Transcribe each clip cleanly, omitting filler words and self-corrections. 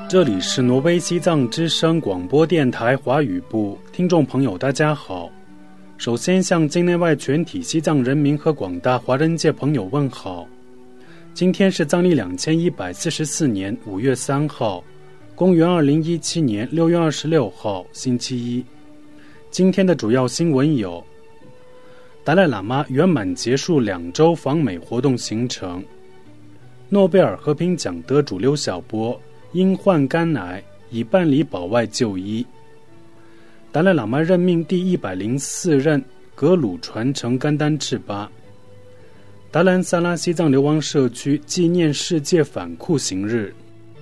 这里是挪威西藏之声广播电台华语部，听众朋友大家好。首先向境内外全体西藏人民和广大华人界朋友问好。今天是藏历2144年5月3号，公元2017年6月26号，星期一。今天的主要新闻有：达赖喇嘛圆满结束2周访美活动行程；诺贝尔和平奖得主刘晓波因患肝癌已办理保外就医；达赖喇嘛任命第104任格鲁传承甘丹赤巴；达兰萨拉西藏流亡社区纪念世界反酷刑日。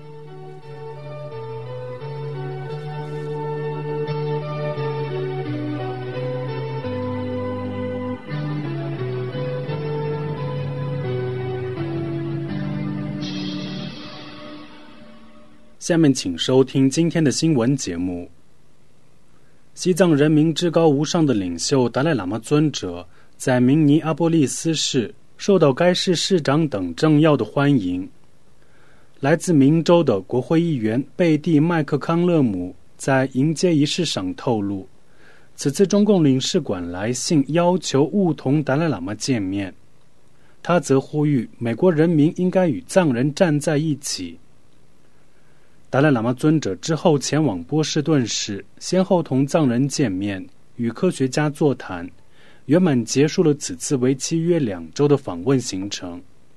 下面请收听今天的新闻节目。西藏人民至高无上的领袖达赖喇嘛尊者在明尼阿波利斯市受到该市市长等政要的欢迎。来自明州的国会议员贝蒂麦克康勒姆在迎接仪式上透露，此次中共领事馆来信要求勿同达赖喇嘛见面，他则呼吁美国人民应该与藏人站在一起。达赖喇嘛尊者之后前往波士顿市，先后同藏人见面，与科学家座谈，圆满结束了此次为期约2周的访问行程。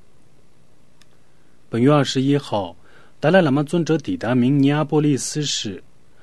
本月21号，达赖喇嘛尊者抵达明尼阿波利斯市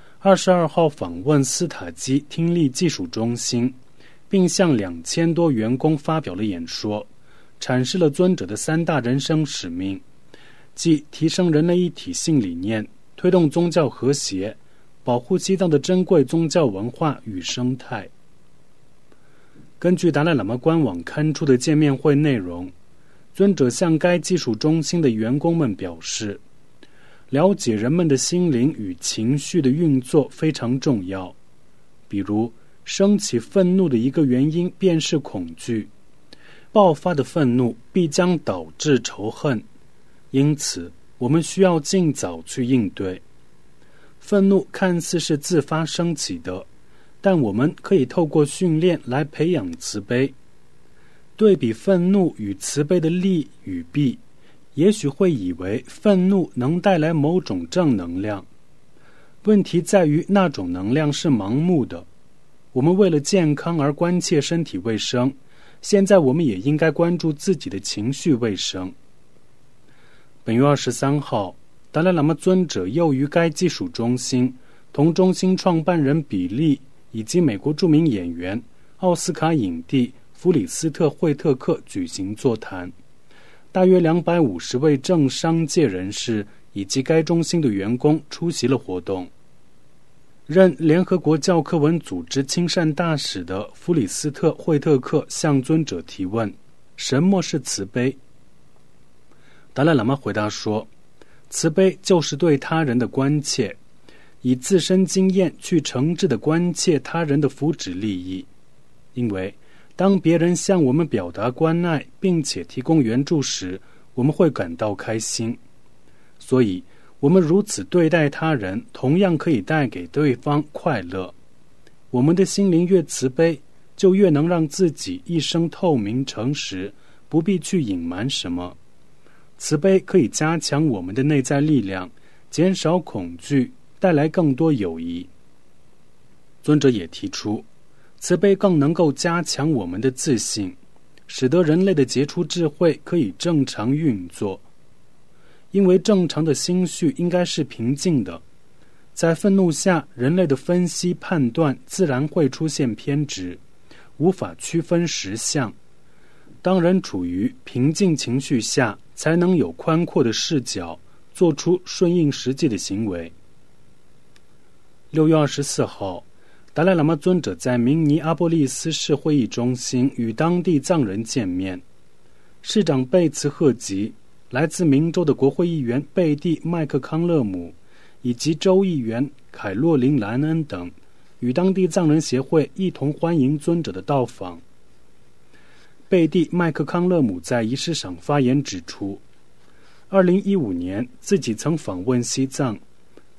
，22号访问斯塔基听力技术中心，并向2000多员工发表了演说，阐释了尊者的3大人生使命，即提升人类一体性理念，推动宗教和谐，保护西藏的珍贵宗教文化与生态。根据达赖喇嘛官网刊出的见面会内容，尊者向该技术中心的员工们表示，了解人们的心灵与情绪的运作非常重要。比如，升起愤怒的一个原因便是恐惧，爆发的愤怒必将导致仇恨，因此我们需要尽早去应对。愤怒看似是自发升起的，但我们可以透过训练来培养慈悲。对比愤怒与慈悲的利与弊，也许会以为愤怒能带来某种正能量。问题在于那种能量是盲目的。我们为了健康而关切身体卫生，现在我们也应该关注自己的情绪卫生。本月23号，达赖喇嘛尊者又于该技术中心同中心创办人比利以及美国著名演员奥斯卡影帝弗里斯特·惠特克举行座谈，大约250位政商界人士以及该中心的员工出席了活动。任联合国教科文组织亲善大使的弗里斯特·惠特克向尊者提问：什么是慈悲？达赖喇嘛回答说，慈悲就是对他人的关切，以自身经验去诚挚地关切他人的福祉利益。因为当别人向我们表达关爱并且提供援助时，我们会感到开心。所以我们如此对待他人，同样可以带给对方快乐。我们的心灵越慈悲，就越能让自己一生透明诚实，不必去隐瞒什么。慈悲可以加强我们的内在力量，减少恐惧，带来更多友谊。尊者也提出，慈悲更能够加强我们的自信，使得人类的杰出智慧可以正常运作。因为正常的心绪应该是平静的，在愤怒下，人类的分析判断自然会出现偏执，无法区分实相。当人处于平静情绪下，才能有宽阔的视角，做出顺应实际的行为。6月24号，达赖喇嘛尊者在明尼阿波利斯市会议中心与当地藏人见面，市长贝茨赫吉、来自明州的国会议员贝蒂麦克康勒姆以及州议员凯洛琳兰恩等，与当地藏人协会一同欢迎尊者的到访。贝蒂麦克康勒姆在仪式上发言指出，2015年自己曾访问西藏，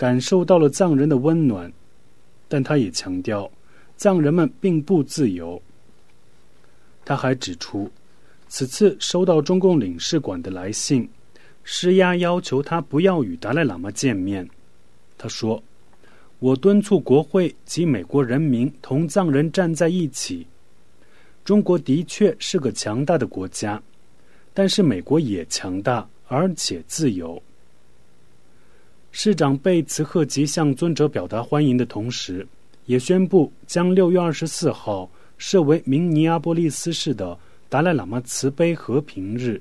感受到了藏人的温暖，但他也强调，藏人们并不自由。他还指出，此次收到中共领事馆的来信，施压要求他不要与达赖喇嘛见面。他说，我敦促国会及美国人民同藏人站在一起。中国的确是个强大的国家，但是美国也强大而且自由。市长贝茨赫吉向尊者表达欢迎的同时，也宣布将6月24号设为明尼阿波利斯市的达赖喇嘛慈悲和平日。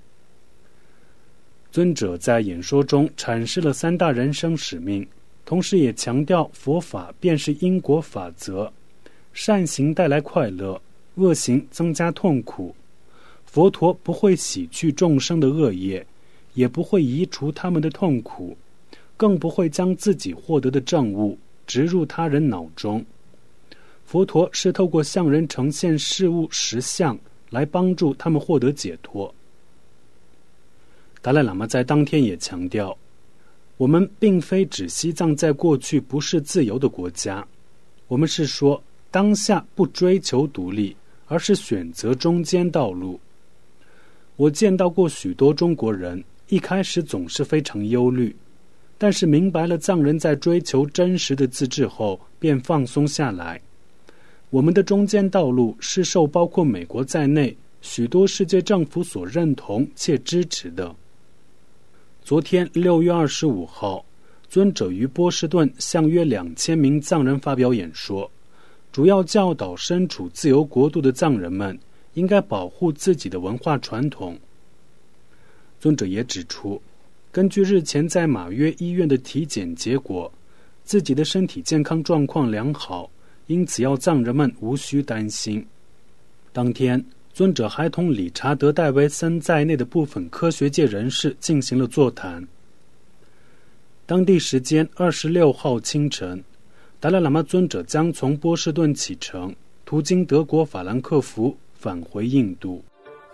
尊者在演说中阐释了3大人生使命，同时也强调佛法便是因果法则，善行带来快乐，恶行增加痛苦。佛陀不会洗去众生的恶业，也不会移除他们的痛苦，更不会将自己获得的证悟植入他人脑中。佛陀是透过向人呈现事物实相来帮助他们获得解脱。达赖喇嘛在当天也强调，我们并非指西藏在过去不是自由的国家，我们是说当下不追求独立，而是选择中间道路。我见到过许多中国人，一开始总是非常忧虑，但是明白了藏人在追求真实的自治后，便放松下来。我们的中间道路是受包括美国在内许多世界政府所认同且支持的。昨天6月25号，尊者于波士顿向约2000名藏人发表演说，主要教导身处自由国度的藏人们应该保护自己的文化传统。尊者也指出，根据日前在马约医院的体检结果，自己的身体健康状况良好，因此要藏人们无需担心。当天，尊者还同理查德·戴维森在内的部分科学界人士进行了座谈。当地时间26号清晨，达赖喇嘛尊者将从波士顿启程，途经德国法兰克福返回印度。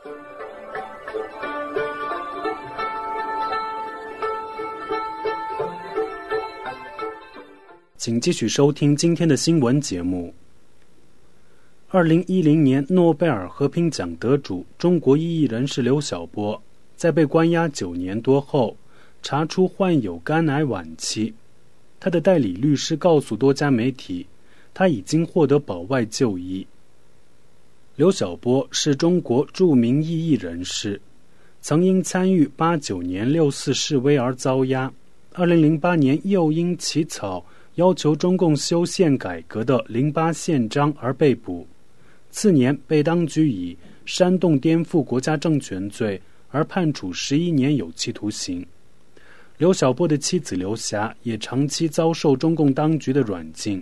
请继续收听今天的新闻节目。2010年诺贝尔和平奖得主中国异议人士刘晓波，在被关押9年多后，查出患有肝癌晚期。他的代理律师告诉多家媒体，他已经获得保外就医。刘晓波是中国著名异议人士，曾因参与89年6·4示威而遭押，2008年又因起草要求中共修宪改革的08宪章而被捕，次年被当局以煽动颠覆国家政权罪而判处11年有期徒刑。刘晓波的妻子刘霞也长期遭受中共当局的软禁。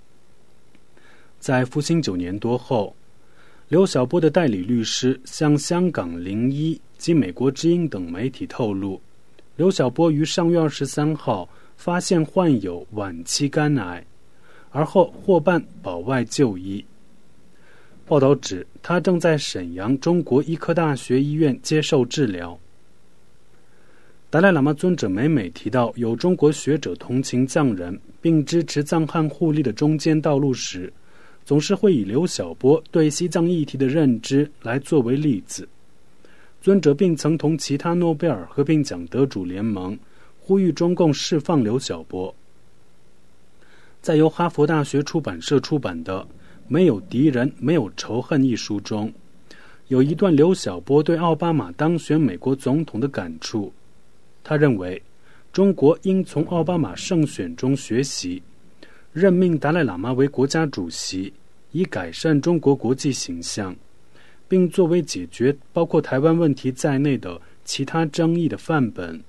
在服刑9年多后，刘晓波的代理律师向香港01及美国之音等媒体透露，刘晓波于上月23号发现患有晚期肝癌，而后获办保外就医。报道指，他正在沈阳中国医科大学医院接受治疗。达赖喇嘛尊者每每提到有中国学者同情藏人并支持藏汉互利的中间道路时，总是会以刘晓波对西藏议题的认知来作为例子。尊者并曾同其他诺贝尔和平奖得主联盟呼吁中共释放刘晓波。在由哈佛大学出版社出版的《没有敌人，没有仇恨》一书中，有一段刘晓波对奥巴马当选美国总统的感触。他认为，中国应从奥巴马胜选中学习，任命达赖喇嘛为国家主席，以改善中国国际形象，并作为解决包括台湾问题在内的其他争议的范本。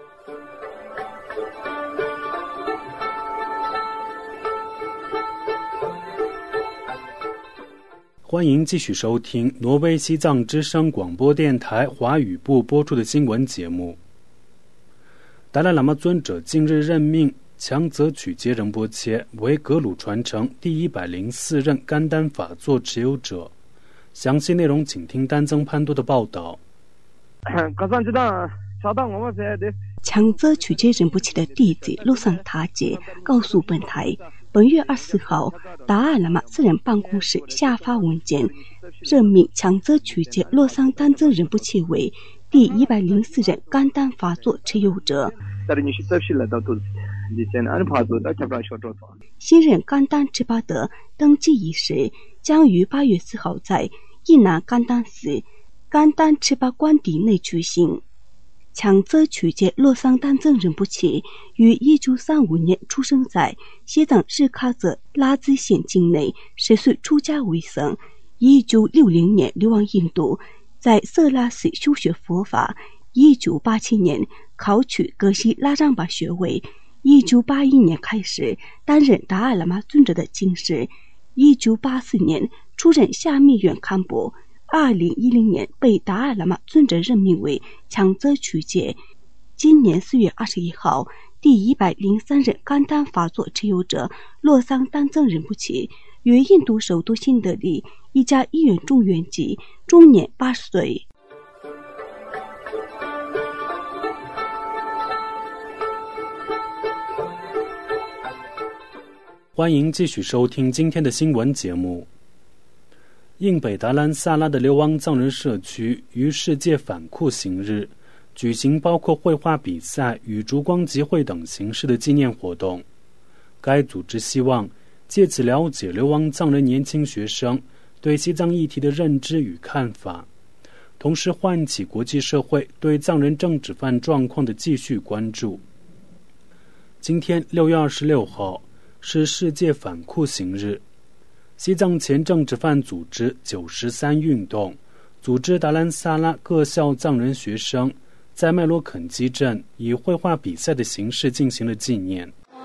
欢迎继续收听挪威西藏之声广播电台华语部播出的新闻节目。达赖喇嘛尊者近日任命强泽曲杰仁波切为格鲁传承第104任甘丹法座持有者。详细内容请听丹增潘多的报道。 强则曲解仁波切的弟子洛桑塔杰告诉本台，本月24号，达赖喇嘛私人办公室下发文件，任命强则曲解洛桑丹增仁波切为第104任甘丹法座持有者。新任甘丹持巴的登基仪式将于8月4号在伊南甘丹寺甘丹持巴官邸内举行。强则曲解洛桑丹增仁波切于1935年出生在西藏日喀则拉孜县境内，10岁出家为僧。1960年流亡印度，在色拉寺修学佛法。1987年考取格西拉让巴学位。1981年开始担任达赖喇嘛尊者的经师。1984年出任下密院堪布。2010年被达赖喇嘛尊者任命为强则曲解。今年4月21号，第103任甘丹法座持有者洛桑丹增仁波切于印度首都新德里一家医院中圆寂，终年80岁。 欢迎继续收听今天的新闻节目。印北达兰萨拉的流亡藏人社区于世界反酷刑日举行包括绘画比赛与烛光集会等形式的纪念活动。该组织希望借此了解流亡藏人年轻学生对西藏议题的认知与看法，同时唤起国际社会对藏人政治犯状况的继续关注。今天6月26号是世界反酷刑日。西藏前政治犯组织93运动组织达兰萨拉各校藏人学生在麦罗肯基镇以绘画比赛的形式进行了纪念。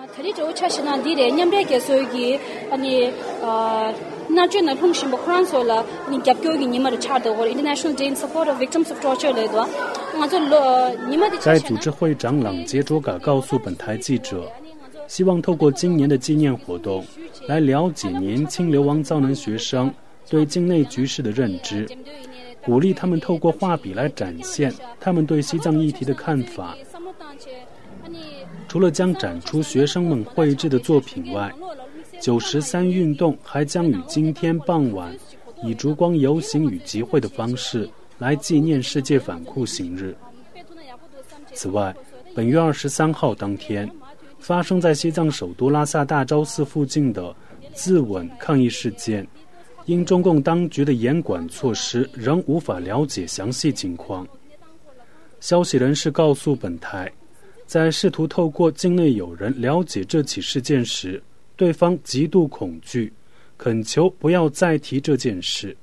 该组织会长朗杰卓嘎告诉本台记者，希望透过今年的纪念活动来了解年轻流亡藏人学生对境内局势的认知，鼓励他们透过画笔来展现他们对西藏议题的看法。除了将展出学生们绘制的作品外，93运动还将于今天傍晚以烛光游行与集会的方式来纪念世界反酷刑日。此外，本月23号当天发生在西藏首都拉萨大昭寺附近的自刎抗议事件，因中共当局的严管措施仍无法了解详细情况。消息人士告诉本台，在试图透过境内友人了解这起事件时，对方极度恐惧，恳求不要再提这件事。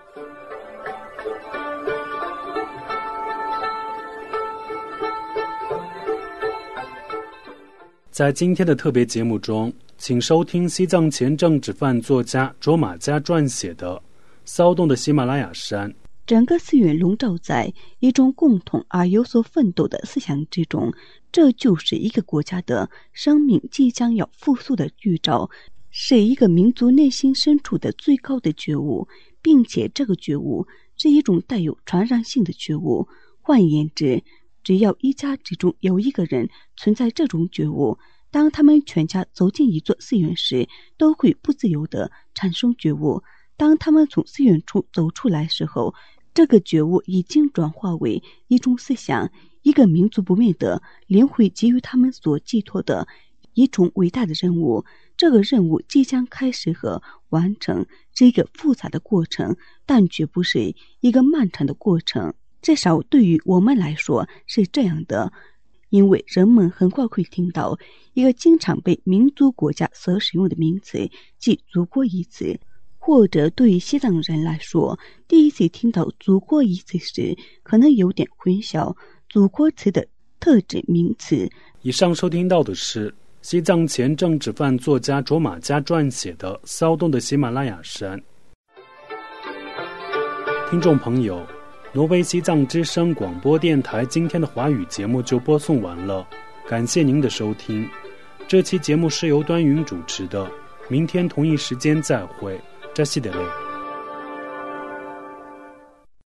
在今天的特别节目中，请收听西藏前政治犯作家卓玛加撰写的《骚动的喜马拉雅山》。 整个寺院笼罩在一种共同而有所奋斗的思想之中，这就是一个国家的生命即将要复苏的预兆，是一个民族内心深处的最高的觉悟，并且这个觉悟是一种带有传染性的觉悟。换言之，只要一家之中有一个人存在这种觉悟，当他们全家走进一座寺院时，都会不自由地产生觉悟。当他们从寺院处走出来时候，这个觉悟已经转化为一种思想，一个民族不灭的灵会给予他们所寄托的一种伟大的任务。这个任务即将开始和完成，是一个复杂的过程，但绝不是一个漫长的过程，至少对于我们来说是这样的。因为人们很快会听到一个经常被民族国家所使用的名词，即祖国一词，或者对于西藏人来说，第一次听到祖国一词时可能有点混淆祖国词的特指名词。 以上收听到的是西藏前政治犯作家卓玛加撰写的《骚动的喜马拉雅山》。听众朋友，挪威西藏之声广播电台今天的华语节目就播送完了，感谢您的收听。这期节目是由端云主持的，明天同一时间再会，扎西德勒。